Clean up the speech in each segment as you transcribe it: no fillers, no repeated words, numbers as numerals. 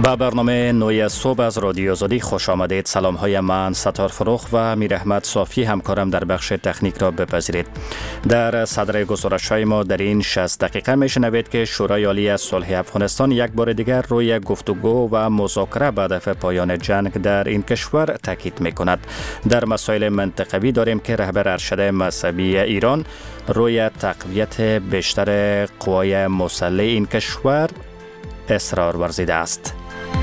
با برنامه نوی صبح از رادیو آزادی خوش آمدید. سلام های من ستار فروخ و میر احمد صافی همکارم در بخش تکنیک را بپذیرید. در صدر گزارش های ما در این 60 دقیقه میشنوید که شورای عالی صلح افغانستان یک بار دیگر روی گفتگو و مذاکره به هدف پایان جنگ در این کشور تاکید میکند. در مسائل منطقوی داریم که رهبر ارشد مذهبی ایران روی تقویت بیشتر قوای مسلح این کشور اصرار ورزیده است.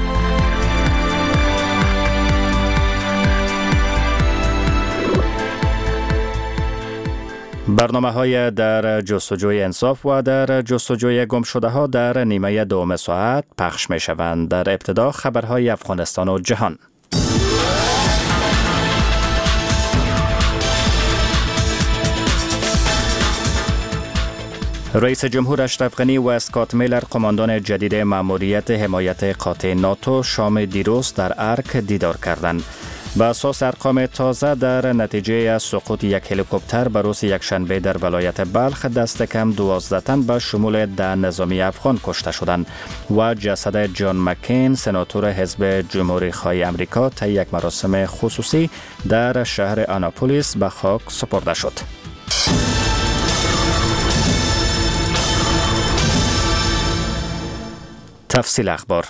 برنامه های در جستجوی انصاف و در جستجوی گم شده ها در نیمه دوم ساعت پخش می شوند. در ابتدا خبرهای افغانستان و جهان. رئیس جمهور اشرف غنی و اسکات میلر قماندان جدید مأموریت حمایت قاطع ناتو شام دیروز در ارک دیدار کردند. به اساس ارقام تازه در نتیجه سقوط یک هلیکوپتر به روز یکشنبه در ولایت بلخ دست کم 12 تن به شمول 10 نظامی افغان کشته شدند و جسد جان مکین سناتور حزب جمهوری خواه امریکا طی یک مراسم خصوصی در شهر آناپولیس به خاک سپرده شد. تفصیل اخبار.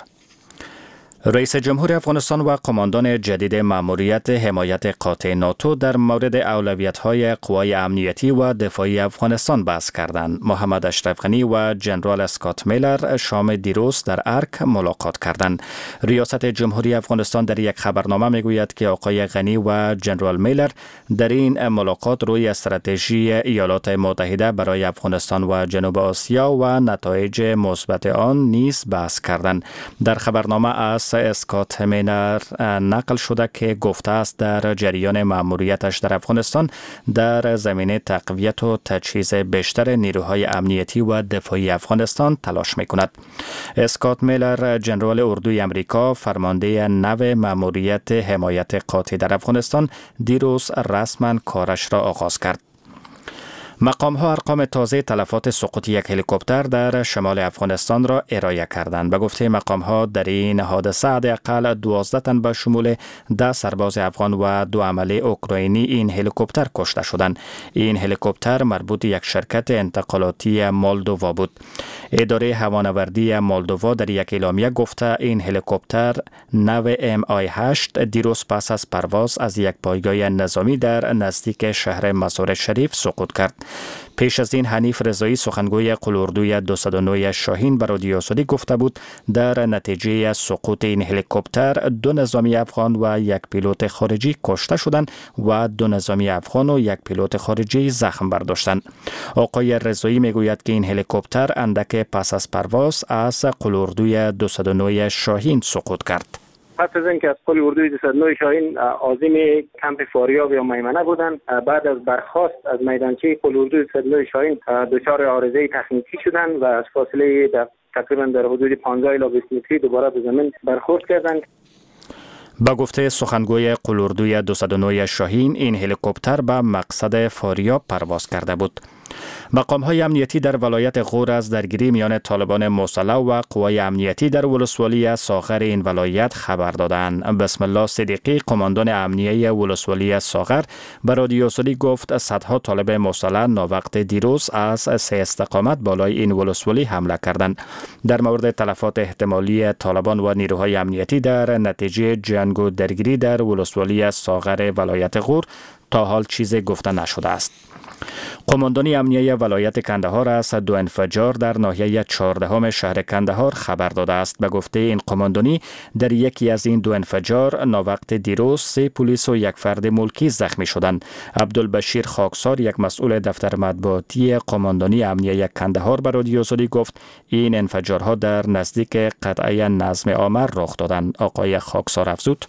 رئیس جمهور افغانستان و قماندان جدید مأموریت حمایت قاطع ناتو در مورد اولویت‌های قوای امنیتی و دفاعی افغانستان بحث کردند. محمد اشرف غنی و جنرال اسکات میلر شام دیروز در ارک ملاقات کردند. ریاست جمهوری افغانستان در یک خبرنامه میگوید که آقای غنی و جنرال میلر در این ملاقات روی استراتژی ایالات متحده برای افغانستان و جنوب آسیا و نتایج مثبت آن نیز بحث کردند. در خبرنامه از اسکات میلر نقل شده که گفته است در جریان مأموریتش در افغانستان در زمینه تقویت و تجهیز بیشتر نیروهای امنیتی و دفاعی افغانستان تلاش میکند. اسکات میلر جنرال اردوی امریکا فرمانده نو مأموریت حمایت قاطع در افغانستان دیروز رسما کارش را آغاز کرد. مقام ها ارقام تازه تلفات سقوط یک هلیکوپتر در شمال افغانستان را ارائه کردند. به گفته مقام ها در این حادثه حداقل 12 تن به شمول 10 سرباز افغان و 2 عمله اوکراینی این هلیکوپتر کشته شدند. این هلیکوپتر مربوط یک شرکت انتقالاتی مولدووا بود. اداره هوانوردی مولدووا در یک اعلامیه گفته این هلیکوپتر نو MI8 دیروز پس از پرواز از یک پایگاه نظامی در نزدیک شهر مزار شریف سقوط کرد. پیش از این حنیف رضایی سخنگوی قلاردوی 209 شاهین به رادیو آزادی گفته بود در نتیجه سقوط این هلیکوپتر 2 نظامی افغان و 1 پیلوت خارجی کشته شدند و 2 نظامی افغان و 1 پیلوت خارجی زخم برداشتند. آقای رضایی میگوید که این هلیکوپتر اندک پس از پرواز از قلاردوی 209 شاهین سقوط کرد. پس از اینکه از قل اردوی 209 شاهین عازم کمپ فاریاب یا میمنه بودند، بعد از برخاست از میدانچه قل اردوی 209 شاهین دچار عارضه تکنیکی شدند و از فاصله تقریبا در حدود 15 الی 20 متری دوباره به زمین برخورد کردند. با گفته سخنگوی قل اردوی 209 شاهین این هلیکوپتر به مقصد فاریاب پرواز کرده بود. مقام های امنیتی در ولایت غور از درگیری میان طالبان مسلح و قوای امنیتی در ولسوالی ساغر این ولایت خبر دادند. بسم الله صدیقی قماندان امنیه ولسوالی ساغر به رادیو آزادی گفت صدها طالب مسلح ناوقت دیروز از 3 استقامت بالای این ولسوالی حمله کردند. در مورد تلفات احتمالی طالبان و نیروهای امنیتی در نتیجه جنگ و درگیری در ولسوالی ساغر ولایت غور تا حال چیزی گفته نشده است. قماندانی امنیه ولایت کندهار از 2 انفجار در ناحیه 14 شهر کندهار خبر داده است. به گفته این قماندانی در یکی از این 2 انفجار ناوقت دیروز 3 پلیس و 1 فرد ملکی زخمی شدند. عبدالبشیر خاکسار یک مسئول دفتر مطبوعاتی قماندانی امنیه کندهار به رادیو آزادی گفت این انفجارها در نزدیک قطعه نظم آمر رخ دادند. آقای خاکسار افزود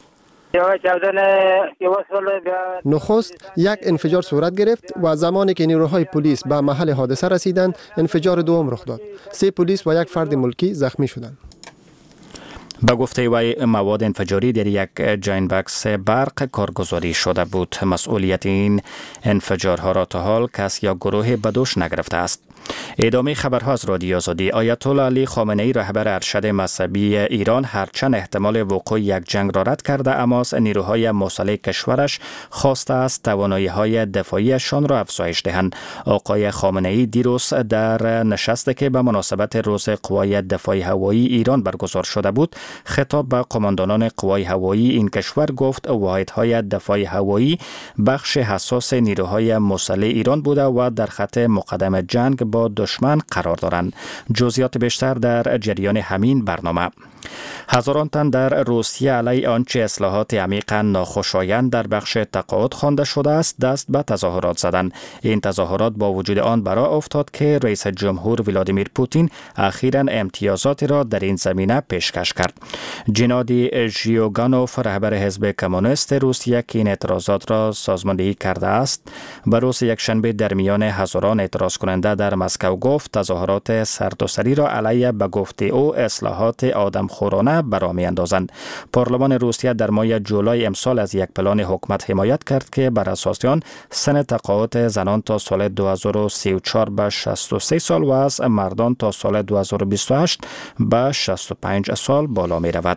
نخست یک انفجار صورت گرفت و زمانی که نیروهای پلیس به محل حادثه رسیدند انفجار دوم رخ داد. 3 پلیس و 1 فرد ملکی زخمی شدند. به گفته وی مواد انفجاری در یک جاین بکس برق کارگزاری شده بود. مسئولیت این انفجارها را تا حال کس یا گروه به دوش نگرفته است. ادامه خبرها از رادیو آزادی. آیت الله علی خامنه‌ای رهبر ارشد مذهبی ایران هرچند احتمال وقوع یک جنگ را رد کرده، اما از نیروهای مسلح کشورش خواسته است توانایی‌های دفاعیشان را افزایش دهند. آقای خامنه‌ای دیروز در نشستی که به مناسبت روز قوای دفاع هوایی ایران برگزار شده بود خطاب به قماندانان قوای هوایی این کشور گفت واحدهای دفاع هوایی بخش حساس نیروهای مسلح ایران بوده و در خط مقدم جنگ با دشمن قرار دارند. جزئیات بیشتر در جریان همین برنامه. هزاران تن در روسیه علیه آنچه اصلاحات عمیقا ناخوشایند در بخش تقاعد خوانده شده است دست به تظاهرات زدند. این تظاهرات با وجود آن برای افتاد که رئیس جمهور ولادیمیر پوتین اخیراً امتیازاتی را در این زمینه پیشکش کرد. جنادی ژیوگانوف رهبر حزب کمونیست روسیه که این اعتراضات را سازماندهی کرده است به روز یکشنبه در میان هزاران اعتراض کننده در مسکو گفت تظاهرات سرتاسری را علیه به گفته او اصلاحات آدمخورانه برا می‌اندازند. پارلمان روسیه در ماه جولای امسال از یک پلان حکومت حمایت کرد که بر اساس آن سن تقاعد زنان تا سال 2034 به 63 سال و از مردان تا سال 2028 به 65 سال بالا می رود.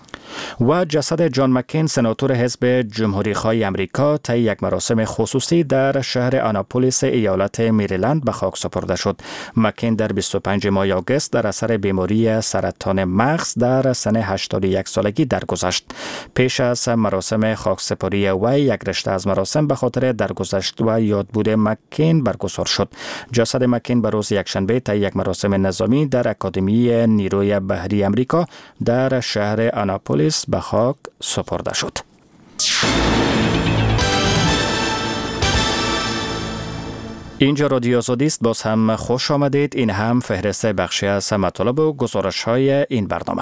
و جسد جان مکین سناتور حزب جمهوری‌خواه امریکا طی یک مراسم خصوصی در شهر آناپولیس ایالت مریلند به خاک سپرده شد. مکین در 25 ماه آگوست در اثر بیماری سرطان مغز در سن 81 سالگی درگذشت. پیش از مراسم خاکسپاری وی یک رشته از مراسم به خاطر درگذشت و یادبود مکین برگزار شد. جسد مکین به روز یکشنبه طی یک مراسم نظامی در اکادمی نیروی بحری امریکا در شهر آناپولیس به خاک سپرده شد. اینجا رادیو آزادی است. باز هم خوش آمدید. این هم فهرست بخشی از مطالب و گزارش های این برنامه.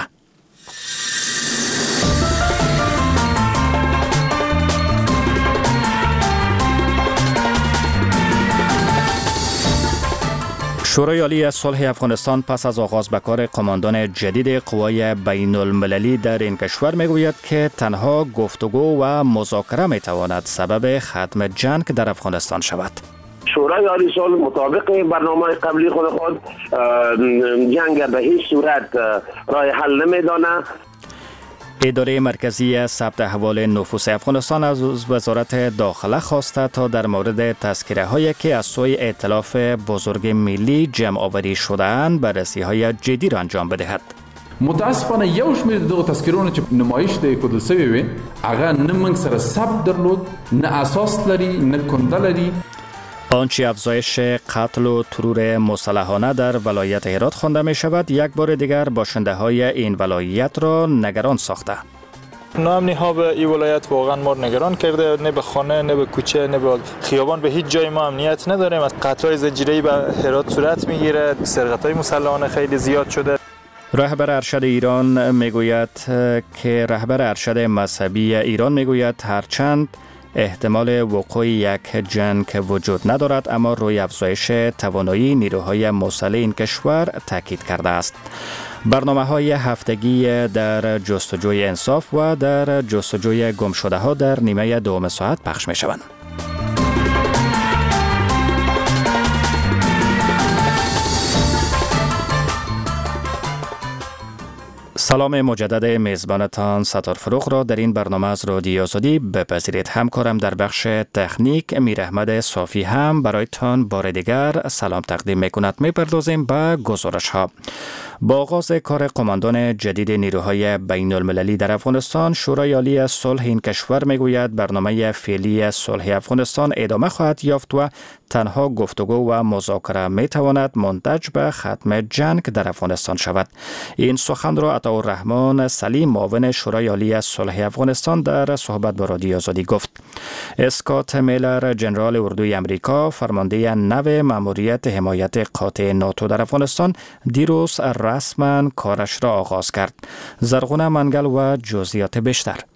شورای عالی صلح افغانستان پس از آغاز به کار قماندان جدید قوای بین المللی در این کشور میگوید که تنها گفتگو و مذاکره میتواند سبب ختم جنگ در افغانستان شود. شورای عالی صلح مطابق برنامه قبلی خود جنگ به هیچ صورت راه حل نمیدانه. اداره مرکزی ثبت احوال نفوس افغانستان از وزارت داخله خواسته تا در مورد تذکره هایی که از سوی ائتلاف بزرگ ملی جمع آوری شده‌اند بررسی های جدی را انجام بدهد. متاسفانه یو شمیر دغه تذکرونه چې نمایش د کودل سوی وي هغه نه موږ سره ثبت درلود، نه اساس لري، نه کنده لري. آنچه افزایش قتل و ترور مسلحانه در ولایت هرات خوانده می شود یک بار دیگر باشنده های این ولایت را نگران ساخته. ناامنی ها به این ولایت واقعا ما نگران کرده، نه به خانه، نه به کوچه، نه به خیابان، به هیچ جای ما امنیت نداریم. از قتل‌های زجیره‌ای به هرات صورت میگیره، سرقت‌های مسلحانه خیلی زیاد شده. رهبر ارشد ایران میگوید که رهبر ارشد مذهبی ایران میگوید هرچند احتمال وقوع یک جنگ وجود ندارد اما روی افزایش توانایی نیروهای مسلح این کشور تاکید کرده است. برنامه‌های هفتگی در جستجوی انصاف و در جستجوی گمشده‌ها در نیمه دوم ساعت پخش می‌شوند. سلام مجدد میزبانتان ستار فروغ را در این برنامه از رادیو آزادی بپذیرید. همکارم در بخش تکنیک میر احمد صافی هم برایتان بار دیگر سلام تقدیم میکند. میپردازیم به گزارش ها. با آغاز کار قماندان جدید نیروهای بین المللی در افغانستان، شورای عالی صلح این کشور میگوید برنامه فعلی صلح افغانستان ادامه خواهد یافت و تنها گفتگو و مذاکره میتواند منتج به ختم جنگ در افغانستان شود. این سخن را عطاالرحمن سلیم معاون شورای عالی صلح افغانستان در صحبت با رادیو آزادی گفت. اسکات میلر جنرال اردوی امریکا فرمانده نو ماموریت حمایت قاطع ناتو در افغانستان دیروز رسما کارش را آغاز کرد. زرغونه منگل و جزئیات بیشتر.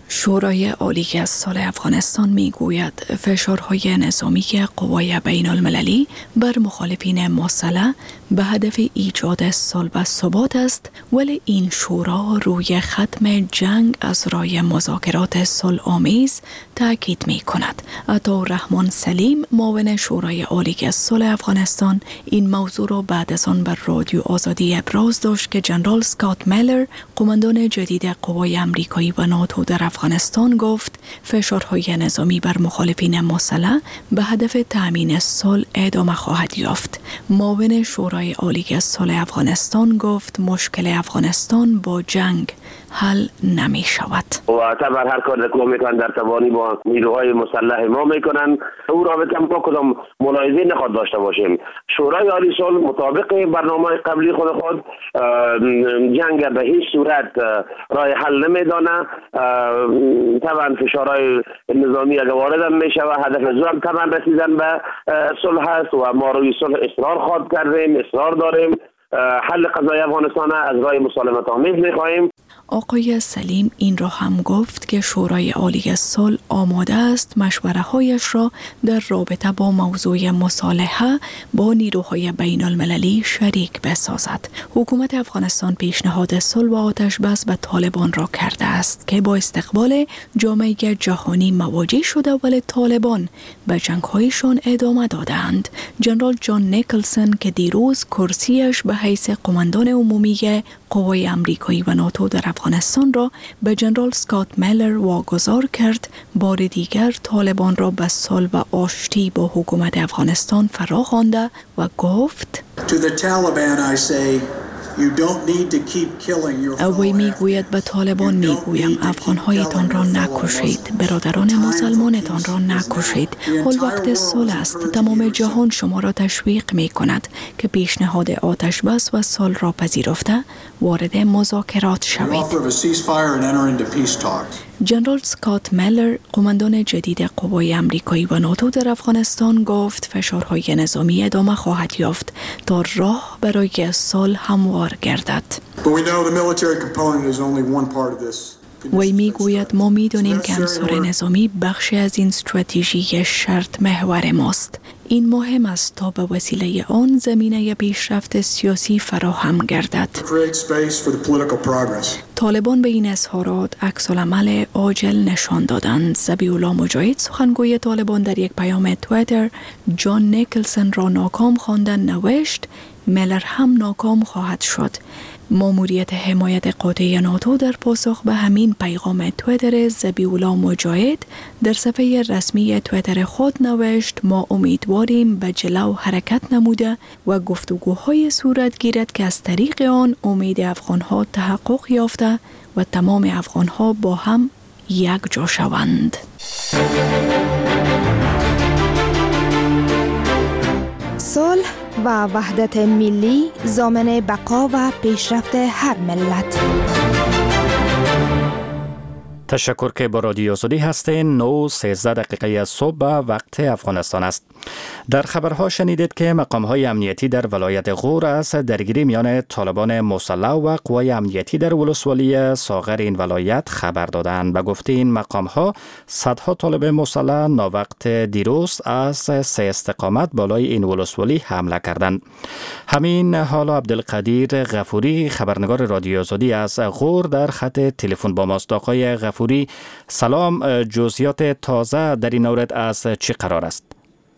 شورای عالی از صلح افغانستان میگوید فشارهای نظامی قوای بین المللی بر مخالفین مسلح به هدف ایجاد صلح و ثبات است، ولی این شورا روی ختم جنگ از راه مذاکرات صلح آمیز تاکید می کند. عطارحمان سلیم معاون شورای عالی از صلح افغانستان این موضوع را بعد از آن بر رادیو آزادی ابراز داشت که جنرال اسکات میلر قماندان جدید قوای آمریکایی و ناتو در افغانستان گفت فشارهای نظامی بر مخالفین مسلح به هدف تأمین صلح ادامه خواهد یافت. معاون شورای عالی از صلح افغانستان گفت مشکل افغانستان با جنگ حل نمی شود. و طبعا هر کار که میکنن در توانی با نیروهای مسلح ما میکنن، او رابطه ما کدام ملاحظه نخواد داشته باشیم. شورای عالی صلح مطابق برنامه قبلی خود جنگ به هیچ صورت راه حل نمیدانه. طبعا فشارهای نظامی اگر وارد میشه و هدف زور طبعا رسیدن به صلح است و ما روی صلح اصرار خواهد کردیم، اصرار داریم. حل قضایی افغانستان از راه مسالمت آمیز می‌خواهیم. آقای سلیم این را هم گفت که شورای عالی صلح آماده است مشوره‌هایش را در رابطه با موضوع مصالحه با نیروهای بین المللی شریک بسازد. حکومت افغانستان پیشنهاد صلح و آتش بس به طالبان را کرده است که با استقبال جامعه جهانی مواجه شده، ولی طالبان به جنگ‌هایشان ادامه دادند. جنرال جان نیکلسن که دیروز کرسیش به حیث قماندان عمومی قوای آمریکایی و ناتو در افغانستان را به جنرال اسکات میلر واگذار کرد، بار دیگر طالبان را به صلح و آشتی با حکومت افغانستان فرا خوانده و گفت وی میگوید به طالبان میگویم افغانهایتان را نکشید، برادران مسلمانتان را نکشید. حال وقت صلح است. تمام جهان شما را تشویق می کند که پیشنهاد آتش بس و صلح را پذیرفته وارد مذاکرات شوید. جنرال اسکات میلر قماندان جدید قوای آمریکایی و ناتو در افغانستان گفت فشارهای نظامی ادامه خواهد یافت تا راه برای صلح هموار گردد. وی میگوید ما میدانیم که عنصر نظامی بخشی از این استراتژی شرط محور ماست. این مهم است تا به وسیله آن زمینه پیشرفت سیاسی فراهم گردد. طالبان به این اظهارات عکس‌العمل عاجل نشان دادند. ذبیح الله مجاهد سخنگوی طالبان در یک پیام توییتر جان نیکلسن را ناکام خواندن نوشت میلر هم ناکام خواهد شد. ماموریت حمایت قاطع ناتو در پاسخ به همین پیغام توییتر ذبیح الله مجاهد در صفحه رسمی توییتر خود نوشت ما امیدواریم به جلو حرکت نموده و گفتگوهای صورت گیرد که از طریق آن امید افغانها تحقق یافته و تمام افغانها با هم یک جا شوند. صلح و وحدت ملی ضامن بقا و پیشرفت هر ملت. تشکر که با رادیو آزادی هستین. 9:13 از صبح وقت افغانستان است. در خبرها شنیدید که مقام‌های امنیتی در ولایت غور از درگیری میان طالبان مسلح و قوای امنیتی در ولسوالی ساغر این ولایت خبر دادند. به گفته این مقام‌ها صدها طالب مسلح ناوقت دیروز از 3 استقامت بالای این ولسوالی حمله کردند. همین حالا عبدالقدیر غفوری خبرنگار رادیو آزادی از غور در خط تلفن با ماست. آقای غفوری سلام، جزئیات تازه در این مورد از چه قرار است؟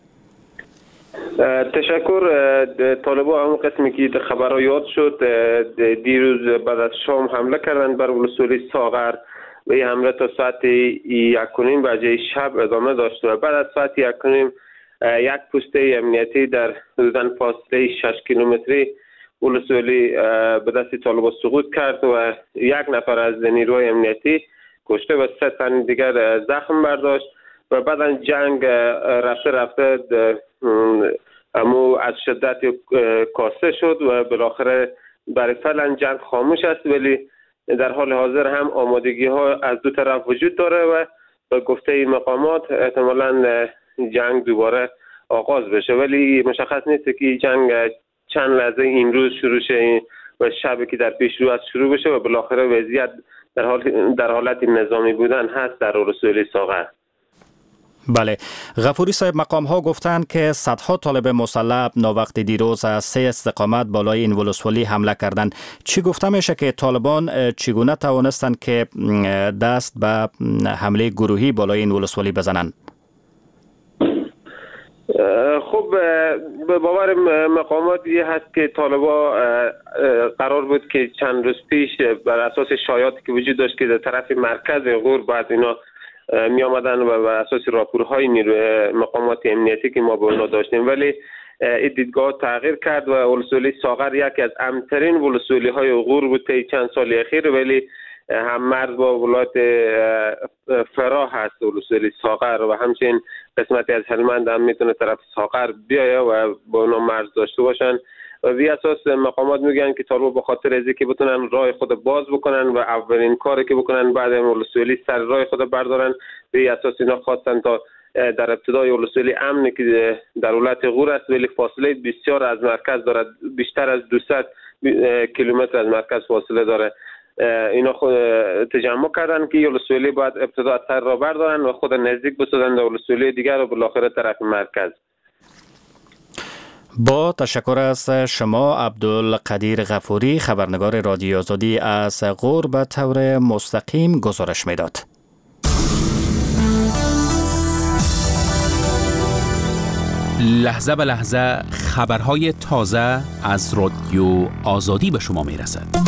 تشکر. طالبان همون قسمی که در خبرها یاد شد دیروز بعد از شام حمله کردند بر ولسوالی ساغر و این حمله تا ساعت 1:30 بجه شب ادامه داشت و بعد از ساعت 1:30 یک پوسته امنیتی در حدوداً فاصله 6 کیلومتری ولسوالی به دست طالبان سقوط کرد و 1 نفر از نیروهای امنیتی کشته و 3 تن دیگر زخم برداشت و بعداً جنگ رفته امو از شدت کاسته شد و بالاخره برای فعلا جنگ خاموش است، ولی در حال حاضر هم آمادگی ها از دو طرف وجود داره و به گفته مقامات احتمالاً جنگ دوباره آغاز بشه، ولی مشخص نیست که جنگ چند لحظه این روز شروع شه و شبی که در پیش رو از شروع بشه و بالاخره وضعیت در حالت نظامی بودن هست در ولسوالی ساغر. بله، غفوری صاحب، مقام ها گفتند که صدها طالب مسلح ناوقت دیروز از 3 استقامت بالای این ولسوالی حمله کردند. چی گفته میشه که طالبان چگونه توانستند که دست به حمله گروهی بالای این ولسوالی بزنند؟ خب به باور مقاماتی هست که طالبا قرار بود که چند روز پیش بر اساس شایعاتی که وجود داشت که در طرف مرکز غور بعد اینا می آمدن و بر اساس راپورهای نیروی مقامات امنیتی که ما با اونا داشتیم، ولی این دیدگاه تغییر کرد و ولسوالی ساغر یکی از امن‌ترین ولسوالی های غور بود تا چند سال اخیر، ولی هم مرز با ولایت فرا هست ولسوالی ساغر و همچنین قسمتی از هلمند هم میتونه طرف ساغر بیایه و با اونا مرز داشته باشن. و بی اساس مقامات میگن که طالبان به خاطر از اینکه بتونن راه خود باز بکنن و اولین کاری که بکنن بعد ولسوالی سر راه خود بردارن، بی اساس اینا خواستن تا در ابتدای ولسوالی امنی که در ولایت غور است ولی فاصله بسیار از مرکز دارد، بیشتر از 200 کیلومتر از مرکز فاصله داره. اینا خود تجمع کردن که ولسوالی باید ابتدا سر را بردارن و خود نزدیک بسازن در ولسوالی دیگر و بالاخره طرف مرکز. با تشکر از شما عبدالقدیر غفوری، خبرنگار رادیو آزادی از غور، به طور مستقیم گزارش میداد. لحظه به لحظه خبرهای تازه از رادیو آزادی به شما میرسد.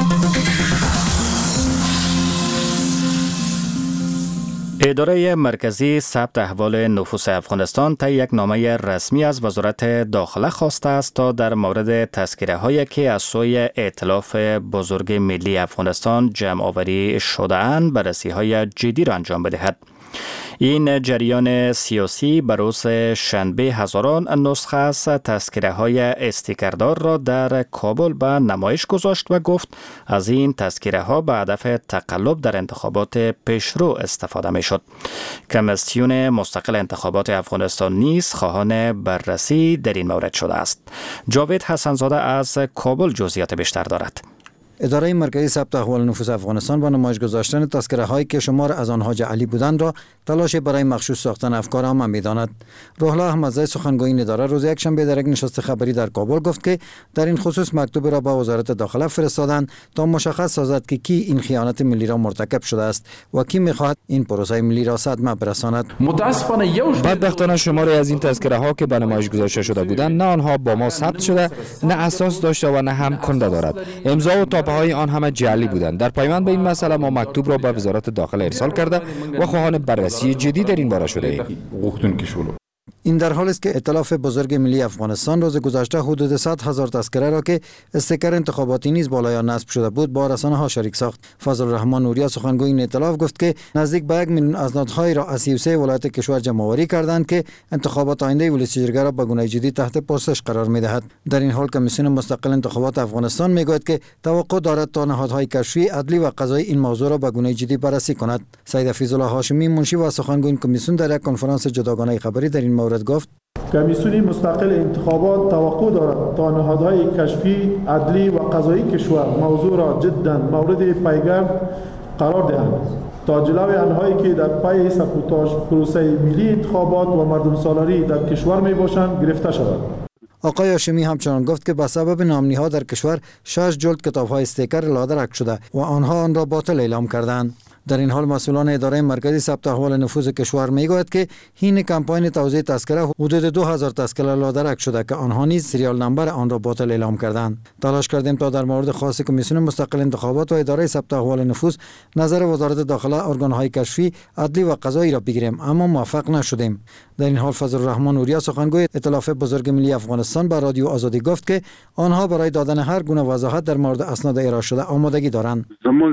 اداره مرکزی ثبت احوال نفوس افغانستان طی یک نامه رسمی از وزارت داخله خواسته است تا در مورد تذکره هایی که از سوی ائتلاف بزرگ ملی افغانستان جمع آوری شده اند بررسی های جدی را انجام بدهد. این جریان سیاسی بر روز شنبه هزاران نسخه از تذکره های استیکردار را در کابل به نمایش گذاشت و گفت از این تذکره ها به هدف تقلب در انتخابات پیشرو استفاده می شد. کمیسیون مستقل انتخابات افغانستان نیز خواهان بررسی در این مورد شده است. جاوید حسنزاده از کابل جزئیات بیشتر دارد. اداره مرکزی ثبت احوال نفوس افغانستان با نمایش گذاشتن تذکره هایی که شمار از آنها جعلی بودند را تلاش برای مغشوش ساختن افکار عامه می‌داند. روح الله احمدزی سخنگوی این اداره روز یکشنبه در یک نشست خبری در کابل گفت که در این خصوص مکتوب را به وزارت داخله فرستادند تا مشخص سازد که کی این خیانت ملی را مرتکب شده است و کی می‌خواهد این پروسه ملی را صدمه برساند. متاسفانه بدبختانه شماری از این تذکره ها که به نمایش گذاشته شده بودند نه آنها با ما ثبت شده، نه اساس داشته و نه هم کنده دارد. امضا و تاپه های آن همه جعلی بودند. در پایمان به این مسئله ما مکتوب را به وزارت داخله ارسال کرده و خواهان بررسی جدی در این باره شده ایم. این در حالی است که ائتلاف بزرگ ملی افغانستان روز گذشته حدود 100,000 تذکره را که استیکر انتخاباتی نیز بالای آن نصب شده بود با رسانه‌ها شریک ساخت. فضل الرحمن نوریا سخنگوی این ائتلاف گفت که نزدیک به 1 میلیون اسنادهای را از 33 ولایت کشور جمع آوری کردند که انتخابات آینده ولسوالی‌گرا به گونه جدی تحت پرسش قرار می‌دهد. در این حال کمیسیون مستقل انتخابات افغانستان می‌گوید که توقع دارد تا نهادهای کشفی، عدلی و قضایی این موضوع را به گونه جدی بررسی کند. سید حفیظ الله هاشمی منشی و سخنگوی این کمیسیون در یک کنفرانس جداگانه خبری در این مورد گفت: کمیسیون مستقل انتخابات توقع دارد تا نهادهای کشفی، عدلی و قضایی کشور موضوع را جداً مورد پیگرد قرار دهند تا جلوی آنهایی که در پی ساپوتاژ پروسه ملی انتخابات و مردم سالاری در کشور می باشند گرفته شود. آقای هاشمی همچنان گفت که به سبب نامنی‌ها در کشور 6 جلد کتاب‌های استیکر لادرک شده و آنها آن را باطل اعلام کردند. در این حال مسئولان اداره مرکزی ثبت احوال نفوس کشور میگوید که حین کمپاین توزیع تذکره حدود 2000 تذکره لادرک شده که آنها نیز سریال نمبر آن را باطل اعلام کردند. تلاش کردیم تا در مورد خاص کمیسیون مستقل انتخابات و اداره ثبت احوال نفوس نظر وزارت داخله، ارگان‌های کشفی، عدلی و قضایی را بگیریم اما موفق نشدیم. در این حال فضل الرحمن نوریا سخنگوی ائتلاف بزرگ ملی افغانستان به رادیو آزادی گفت که آنها برای دادن هر گونه وضاحت در مورد اسناد ارائه شده آمادگی دارند.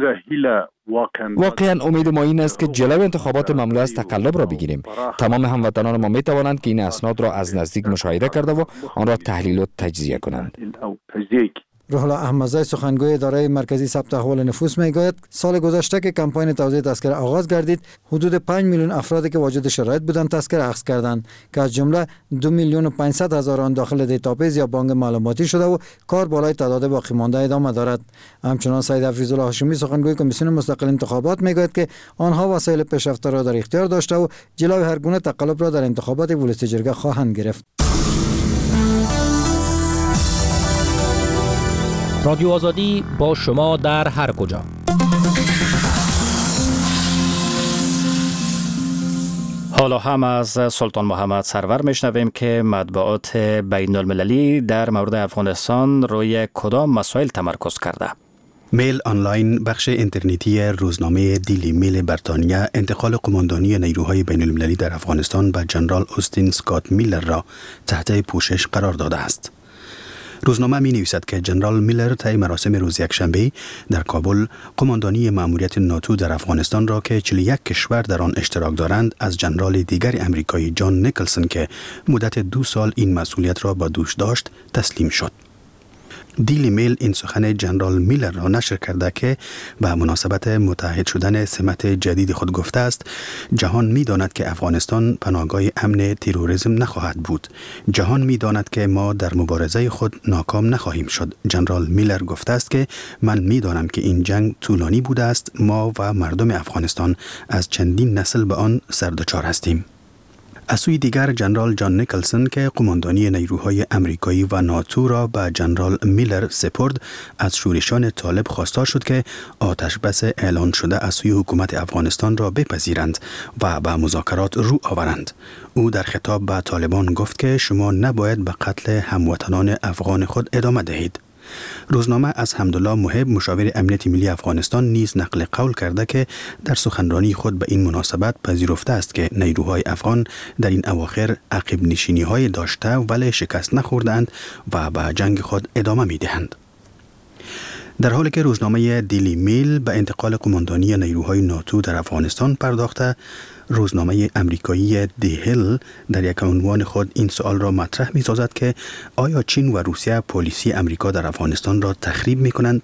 واقعا امید ما این است که جلوی انتخابات مملو از تقلب را بگیریم. تمام هموطنان ما می توانند که این اسناد را از نزدیک مشاهده کرده و آن را تحلیل و تجزیه کنند. روح الله احمدزی سخنگوی اداره مرکزی ثبت احوال نفوس میگوید سال گذشته که کمپاین توزیع تذکره آغاز گردید حدود 5 میلیون افرادی که واجد شرایط بودند تذکره اخذ کردند که از جمله 2,500,000 آن داخل دیتابیس یا بانک معلوماتی شده و کار بالای تعداد باقی مانده ادامه دارد. همچنان سید حفیظالله هاشمی سخنگوی کمیسیون مستقل انتخابات میگوید که آنها وسایل پیشرفته را در اختیار داشته و جلوی هر گونه تقلب را در انتخابات ولسی جرگه خواهند گرفت. رادیو آزادی با شما در هر کجا. حالا هم از سلطان محمد سرور میشنویم که مطبوعات بین المللی در مورد افغانستان روی کدام مسائل تمرکز کرده. میل آنلاین، بخش اینترنتی روزنامه دیلی میل بریتانیا، انتقال قماندانی نیروهای بین المللی در افغانستان به جنرال اوستین سکات میلر را تحت پوشش قرار داده است. روزنامه می نویسد که جنرال میلر طی مراسم روز یکشنبه در کابل قماندانی مأموریت ناتو در افغانستان را که 41 کشور در آن اشتراک دارند از جنرال دیگر امریکایی جان نیکلسون که مدت 2 سال این مسئولیت را با دوش داشت تسلیم شد. دیلی میل این سخن جنرال میلر را نشر کرده که به مناسبت متحد شدن سمت جدید خود گفته است جهان می داند که افغانستان پناهگاه امن تروریسم نخواهد بود. جهان می داند که ما در مبارزه خود ناکام نخواهیم شد. جنرال میلر گفته است که من می دانم که این جنگ طولانی بوده است. ما و مردم افغانستان از چندین نسل به آن سردچار هستیم. از سوی دیگر جنرال جان نیکلسون که قماندانی نیروهای امریکایی و ناتو را به جنرال میلر سپرد از شورشان طالب خواستار شد که آتش بس اعلان شده از سوی حکومت افغانستان را بپذیرند و به مذاکرات رو آورند. او در خطاب به طالبان گفت که شما نباید به قتل هموطنان افغان خود ادامه دهید. روزنامه از حمدالله محب مشاور امنیت ملی افغانستان نیز نقل قول کرده که در سخنرانی خود به این مناسبت پذیرفته است که نیروهای افغان در این اواخر عقب نشینی های داشته ولی شکست نخوردند و به جنگ خود ادامه می دهند. در حالی که روزنامه دیلی میل به انتقال قماندانی نیروهای ناتو در افغانستان پرداخته، روزنامه امریکایی دی هیل در یک عنوان خود این سوال را مطرح می سازد که آیا چین و روسیه پالیسی امریکا در افغانستان را تخریب می کنند؟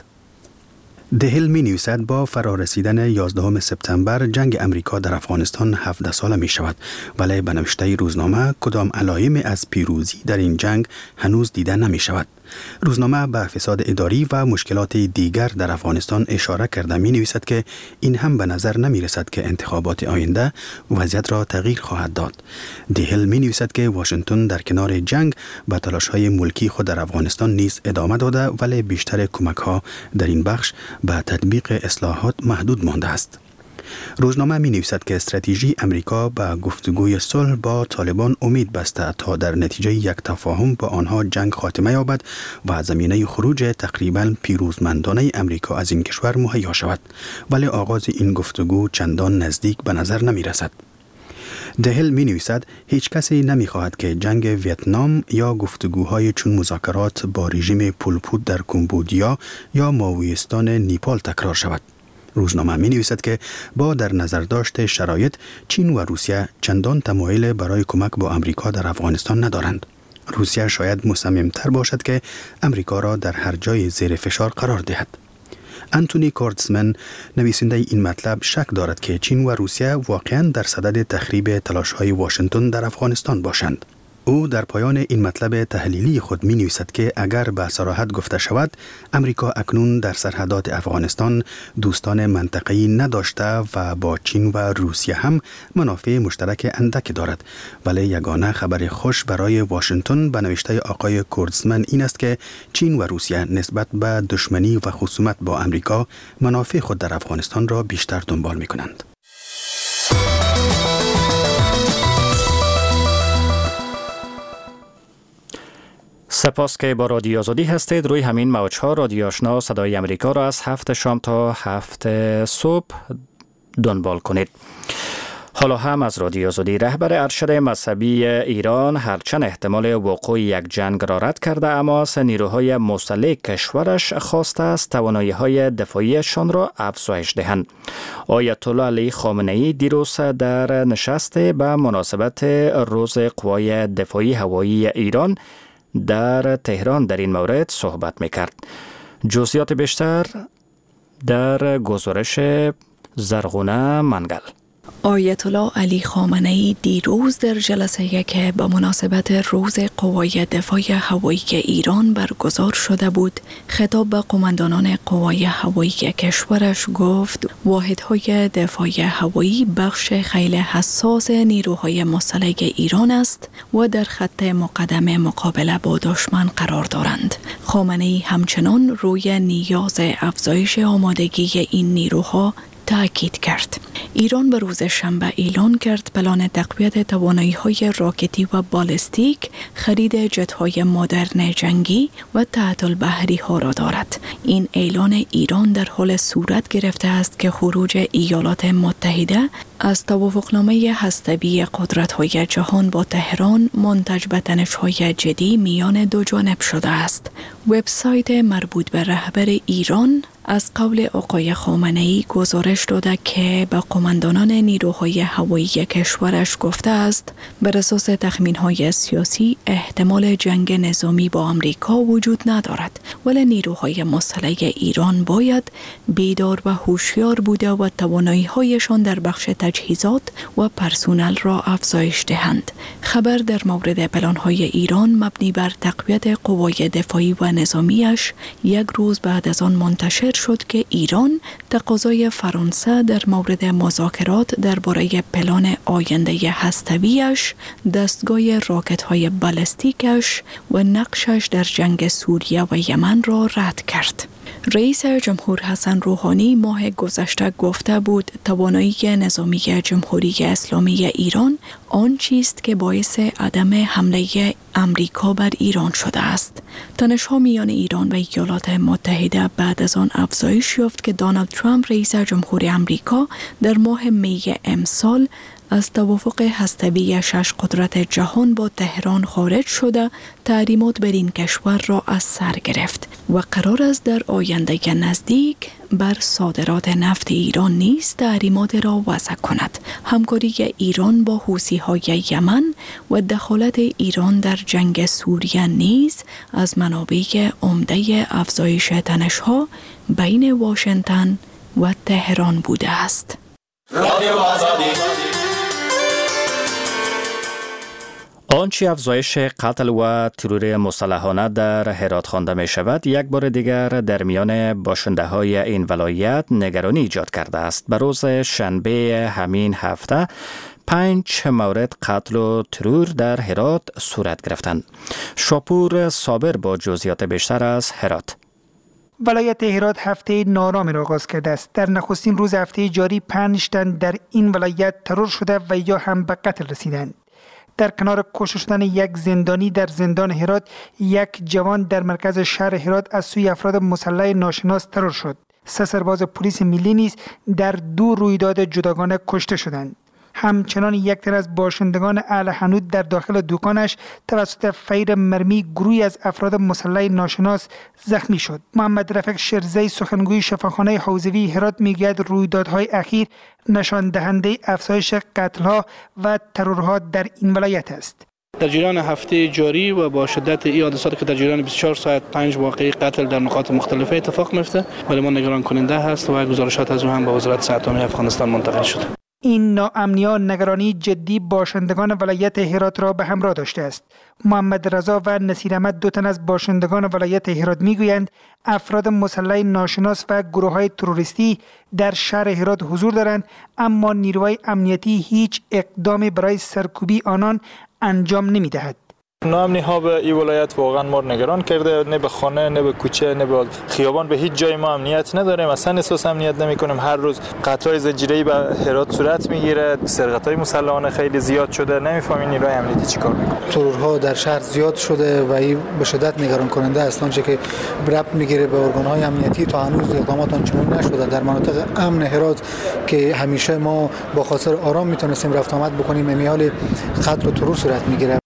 دی هیل می نویسد با فرارسیدن 11 سپتامبر جنگ امریکا در افغانستان 17 ساله می شود، ولی به نوشته روزنامه کدام علائم از پیروزی در این جنگ هنوز دیده نمی شود. روزنامه به فساد اداری و مشکلات دیگر در افغانستان اشاره کرده می نویسد که این هم به نظر نمی رسد که انتخابات آینده وضعیت را تغییر خواهد داد. دی هیل می نویسد که واشنگتن در کنار جنگ به تلاش‌های ملکی خود در افغانستان نیز ادامه داده ولی بیشتر کمک‌ها در این بخش به تطبیق اصلاحات محدود مانده است. روزنامه می نویسد که استراتژی امریکا به گفتگوی صلح با طالبان امید بسته تا در نتیجه یک تفاهم با آنها جنگ خاتمه یابد و زمینه خروج تقریبا پیروزمندانه امریکا از این کشور مهیا شود، ولی آغاز این گفتگو چندان نزدیک به نظر نمی رسد. دهل می نویسد هیچ کسی نمی خواهد که جنگ ویتنام یا گفتگوهای چون مذاکرات با رژیم پول پوت در کمبودیا یا ماویستان نیپال تکرار شود. روزنامه می نویسد که با در نظر داشت شرایط چین و روسیه چندان تمایل برای کمک با امریکا در افغانستان ندارند. روسیه شاید مصمم‌تر باشد که امریکا را در هر جای زیر فشار قرار دهد. انتونی کورتزمن نویسنده این مطلب شک دارد که چین و روسیه واقعاً در صدد تخریب تلاش‌های واشنگتن در افغانستان باشند. او در پایان این مطلب تحلیلی خود می نویسد که اگر به صراحت گفته شود امریکا اکنون در سرحدات افغانستان دوستان منطقه‌ای نداشته و با چین و روسیه هم منافع مشترک اندک دارد، ولی یگانه خبر خوش برای واشنگتن به نوشته آقای کورتزمن این است که چین و روسیه نسبت به دشمنی و خصومت با امریکا منافع خود در افغانستان را بیشتر دنبال می کنند. سپاس که با رادیو آزادی هستید. روی همین موج‌ها رادیو آشنا صدای امریکا را از 7 شام تا 7 صبح دنبال کنید. حالا هم از رادیو آزادی رهبر ارشد مذهبی ایران هرچند احتمال وقوع یک جنگ را رد کرده، اما از نیروهای مسلح کشورش خواسته است توانایی‌های دفاعیشان را افزایش دهند. آیت الله علی خامنه‌ای دیروز در نشست به مناسبت روز قوای دفاعی هوایی ایران در تهران در این مورد صحبت می‌کرد. جزئیات بیشتر در گزارش زرغونه منگل. آیت الله علی خامنه‌ای دیروز در جلسه‌ای که به مناسبت روز قوای دفاع هوایی ایران برگزار شده بود، خطاب به قماندانان قوای هوایی کشورش گفت واحدهای دفاع هوایی بخش خیلی حساس نیروهای مسلح ایران است و در خط مقدم مقابله با دشمن قرار دارند. خامنه‌ای همچنان روی نیاز افزایش آمادگی این نیروها تأکید کرد. ایران به روز شنبه اعلان کرد پلان تقویت توانایی‌های راکتی و بالستیک، خرید جت‌های مدرن جنگی و تعطیل بحری‌ها را دارد. این اعلان ایران در حال صورت گرفته است که خروج ایالات متحده از توافقنامه هسته‌ای قدرت‌های جهان با تهران منتج به تنش‌های جدی میان دو جانب شده است. وبسایت مربوط به رهبر ایران از قول آقای خامنه‌ای گزارش داده که به قماندانان نیروهای هوایی کشورش گفته است بر اساس تخمین‌های سیاسی احتمال جنگ نظامی با آمریکا وجود ندارد، ولی نیروهای مسلح ایران باید بیدار و هوشیار بوده و توانایی‌هایشان در بخش تجهیزات و پرسونل را افزایش دهند. خبر در مورد پلان‌های ایران مبنی بر تقویت قوای دفاعی و نظامیش یک روز بعد از آن منتشر شد که ایران تقاضای فرانسه در مورد مذاکرات درباره پلان آینده هسته‌ایش، دستگاه راکت‌های بالستیکش و نقشش در جنگ سوریه و یمن را رد کرد. رئیس جمهور حسن روحانی ماه گذشته گفته بود توانایی نظامی جمهوری اسلامی ایران آن چیست که باعث عدم حمله امریکا بر ایران شده است. تنش‌ها میان ایران و ایالات متحده بعد از آن افزایش یافت که دونالد ترامپ رئیس جمهور امریکا در ماه می امسال از توافق هسته‌ای 6 قدرت جهان با تهران خارج شده تحریمات بر این کشور را از سر گرفت و قرار است در آینده نزدیک بر صادرات نفت ایران نیز تحریمات را وضع کند. همکاری ایران با حوثی‌های یمن و دخالت ایران در جنگ سوریه نیز از منابع عمده افزایش تنش‌ها بین واشنگتن و تهران بوده است. آنچه افزایش قتل و ترور مسلحانه در هرات خوانده می شود یک بار دیگر در میان باشنده های این ولایت نگرانی ایجاد کرده است. به روز شنبه همین هفته 5 مورد قتل و ترور در هرات صورت گرفتند. شاپور صابر با جزئیات بیشتر از هرات. ولایت هرات هفته نارام را آغاز کرده است. در نخستین روز هفته جاری 5 تن در این ولایت ترور شده و یا هم به قتل رسیدند. در کنار کشته شدن یک زندانی در زندان هرات، یک جوان در مرکز شهر هرات از سوی افراد مسلح ناشناس ترور شد. 3 سرباز پلیس ملی نیز در 2 رویداد جداگانه کشته شدند. همچنان یک تن از باشندگان اهل حنود در داخل دکانش توسط فیر مرمی گروهی از افراد مسلح ناشناس زخمی شد. محمد رفیق شرزی سخنگوی شفاخانه حوزوی هرات میگوید رویدادهای اخیر نشان دهنده افزایش قتل‌ها و ترورها در این ولایت است. در جریان هفته جاری و با شدت این حادثات که در جریان 24 ساعت 5 واقعه قتل در نقاط مختلفه اتفاق میفته، ولی ما نگران کننده هست و گزارشات از او هم به وزارت صحت عامه افغانستان منتقل شده. این ناامنی‌ها نگرانی جدی باشندگان ولایت هرات را به همراه داشته است. محمد رضا و نصیر احمد 2 تن از باشندگان ولایت هرات میگویند افراد مسلح ناشناس و گروه‌های تروریستی در شهر هرات حضور دارند، اما نیروهای امنیتی هیچ اقدامی برای سرکوبی آنان انجام نمی‌دهد. ناامنی ها به این ولایت واقعا ما نگران کرده. نه به خانه، نه به کوچه، نه به خیابان، به هیچ جای ما امنیت نداریم. اصلا احساس امنیت نمی کنیم. هر روز قتل‌های زجیره‌ای به هرات صورت میگیره. سرقت‌های مسلحانه خیلی زیاد شده. نمی‌فهمیم نیروهای امنیتی چیکار می‌کنه. ترورها در شهر زیاد شده و این به شدت نگران کننده است. آنچه که ربط میگیره به ارگان‌های امنیتی تا هنوز اقدامات آنچنانی نشده. در مناطق امن هرات که همیشه ما با خاطر آرام میتونستیم رفت آمد بکنیم، امیال قتل و ترور صورت میگیره.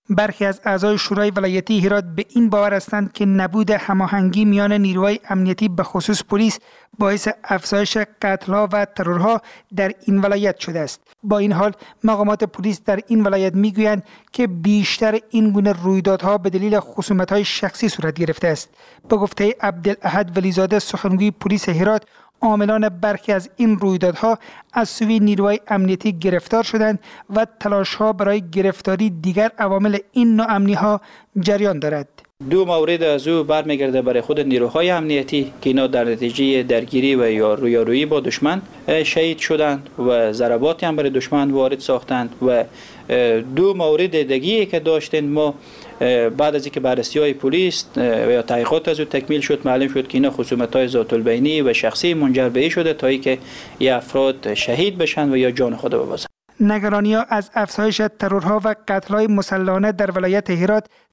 برخی از اعضای شورای ولایتی هرات به این باور هستند که نبود هماهنگی میان نیروهای امنیتی به خصوص پلیس باعث افزایش قتل‌ها و ترورها در این ولایت شده است. با این حال مقامات پلیس در این ولایت میگویند که بیشتر این گونه رویدادها به دلیل خصومت‌های شخصی صورت گرفته است. به گفته عبدالاحد ولیزاده سخنگوی پلیس هرات، عاملان برخی از این رویدادها از سوی نیروهای امنیتی گرفتار شدند و تلاش‌ها برای گرفتاری دیگر عوامل این ناامنی‌ها جریان دارد. دو مورد از او برمیگرده برای خود نیروهای امنیتی که اینا در نتیجه درگیری و یا رویارویی با دشمن شهید شدند و ضرباتی هم برای دشمن وارد ساختند. و دو مورد دیگه‌ای که داشتند، ما بعد از اینکه بررسی‌های پلیس و یا تحقیقات از او تکمیل شد، معلوم شد که اینا خصومت‌های ذات البینی و شخصی منجر به این شده تا اینکه این افراد شهید بشن و یا جان خود ببازند. نگرانی‌ها از افزایش ترورها و قتل‌های مسلحانه در ولایت هرات